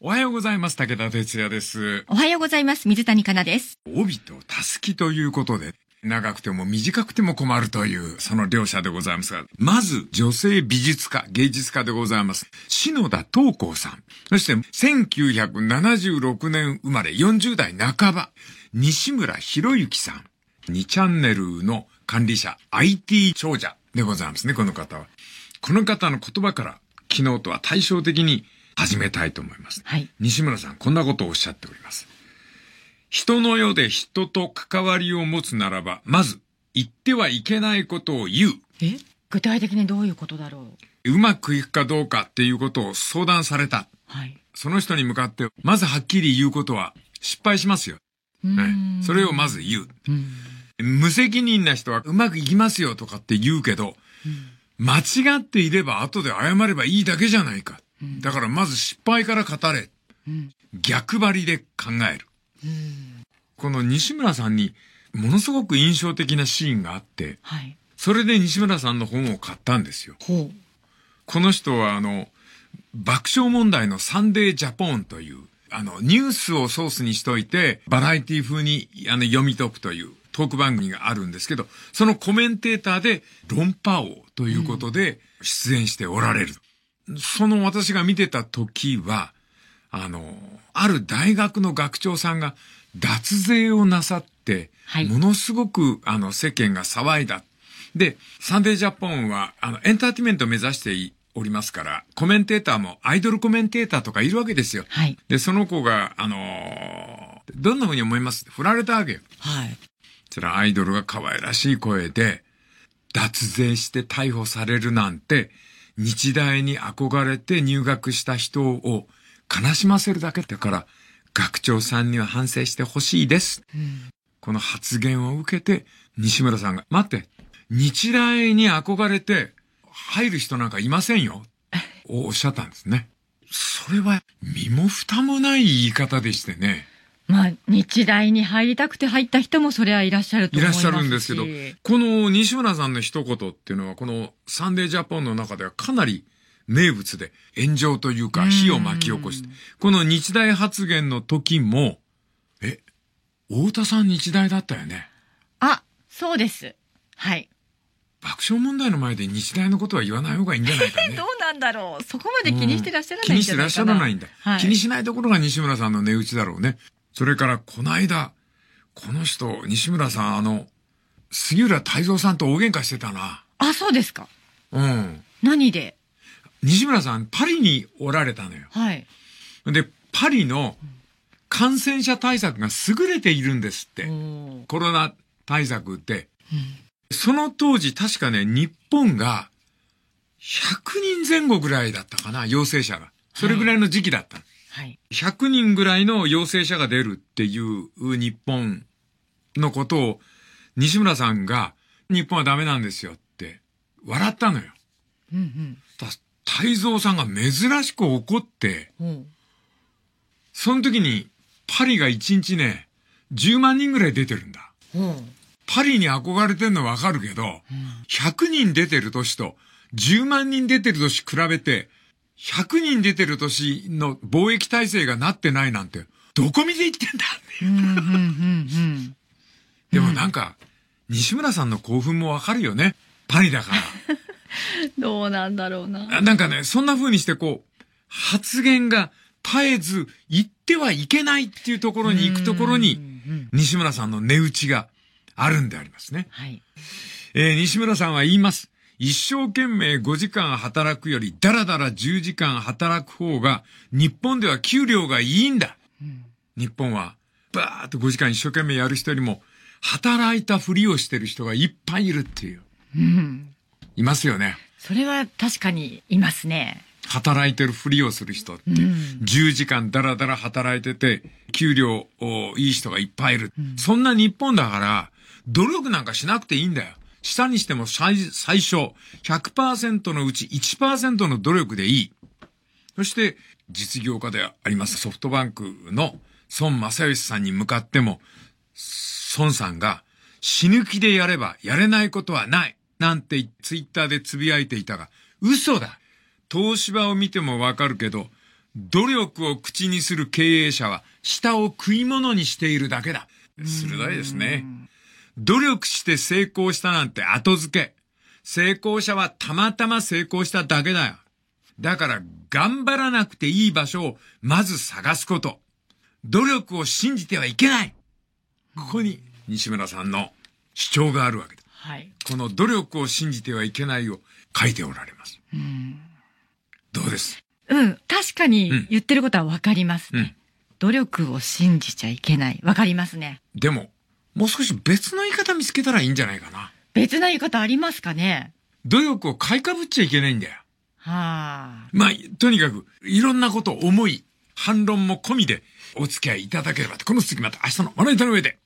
おはようございます。武田哲也です。 おはようございます。水谷香奈です。 帯とたすきということで、長くても短くても困るという、その両者でございますが、まず女性美術家、芸術家でございます。篠田桃紅さん。そして1976年生まれ40代半ば、西村博之さん。2チャンネルの管理者、IT 長者でございますね、この方は。この方の言葉から、昨日とは対照的に始めたいと思います。 はい。 西村さん、こんなことをおっしゃっております。人の世で人と関わりを持つならば、まず、言ってはいけないことを言う。 具体的にどういうことだろう。 うまくいくかどうかっていうことを相談された。 はい。 その人に向かって、まずはっきり言うことは、失敗しますよ。ね。それをまず言う。無責任な人はうまくいきますよとかって言うけど、間違っていれば後で謝ればいいだけじゃないか。だからまず失敗から語れ。逆張りで考える。この西村さんにものすごく印象的なシーンがあって、 はい、 それで西村さんの本を買ったんですよ。この人は爆笑問題のサンデージャポンというニュースをソースにしといてバラエティ風に読み解くというトーク番組があるんですけど、そのコメンテーターで論破王ということで出演しておられる。その私が見てた時は、ある大学の学長さんが脱税をなさって、はい、ものすごく世間が騒いだ。で、サンデージャポンはエンターテイメントを目指しておりますから、コメンテーターもアイドルコメンテーターとかいるわけですよ。 はい、 で、その子がどんな風に思いますって振られたわけよ。 はい。 それはアイドルが可愛らしい声で、脱税して逮捕されるなんて、日大に憧れて入学した人を悲しませるだけだから、学長さんには反省してほしいです。この発言を受けて、西村さんが、待って、日大に憧れて入る人なんかいませんよ。おっしゃったんですね。それは身も蓋もない言い方でしてね。 まあ、日大に入りたくて入った人もそれはいらっしゃると思いますし。 いらっしゃるんですけど、この西村さんの一言っていうのは、このサンデージャポンの中ではかなり名物で炎上というか火を巻き起こして、この日大発言の時も、太田さん日大だったよね。 あ、そうです。はい。 爆笑問題の前で日大のことは言わない方がいいんじゃないかね。 どうなんだろう。そこまで気にしてらっしゃらないんじゃないかな。 気にしてらっしゃらないんだ。はい、気にしないところが西村さんの値打ちだろうね。それからこの間、この人、西村さん、杉浦太蔵さんと大喧嘩してたな。 あ、そうですか。 うん。 何で？ 西村さん、パリにおられたのよ。 はい。 で、パリの感染者対策が優れているんですって。コロナ対策って。その当時、確かね、日本が100人前後ぐらいだったかな、陽性者が。それぐらいの時期だった。 はい。 100人ぐらいの陽性者が出るっていう日本のことを西村さんが日本はダメなんですよって笑ったのよ。太蔵さんが珍しく怒って、その時にパリが1日ね、10万人ぐらい出てるんだ。パリに憧れてんのわかるけど、100人出てる年と10万人出てる年比べて、100人出てる年の貿易体制がなってないなんて、どこ見て言ってんだでもなんか、西村さんの興奮もわかるよね。パリだから。 どうなんだろうな。 なんかね、そんな風にして発言が絶えず言ってはいけないっていうところに行くところに、西村さんの値打ちがあるんでありますね。 はい。 西村さんは言います。一生懸命5時間働くよりだらだら10時間働く方が日本では給料がいいんだ。日本はバーッと5時間一生懸命やる人よりも働いたふりをしてる人がいっぱいいるっていう。いますよね。 それは確かにいますね。 働いてるふりをする人って、10時間だらだら働いてて給料いい人がいっぱいいる。そんな日本だから努力なんかしなくていいんだよ。したにしても最初 100% のうち 1% の努力でいい。そして実業家でありますソフトバンクの孫正義さんに向かっても、孫さんが死ぬ気でやればやれないことはないなんてツイッターでつぶやいていたが、嘘だ。東芝を見てもわかるけど、 努力を口にする経営者は舌を食い物にしているだけだ。鋭いですね。努力して成功したなんて後付け。成功者はたまたま成功しただけだよ。だから頑張らなくていい場所をまず探すこと。努力を信じてはいけない。ここに西村さんの主張があるわけだ。 はい。 この努力を信じてはいけないを書いておられます。どうです？ 確かに言ってることはわかりますね。努力を信じちゃいけない。わかりますね。 でも、もう少し別の言い方見つけたらいいんじゃないかな。 別な言い方ありますかね？ 努力を買いかぶっちゃいけないんだよ。 はあ。 まあ、とにかく、いろんなことを思い、反論も込みでお付き合いいただければと。この続きまた明日のまな板の上で。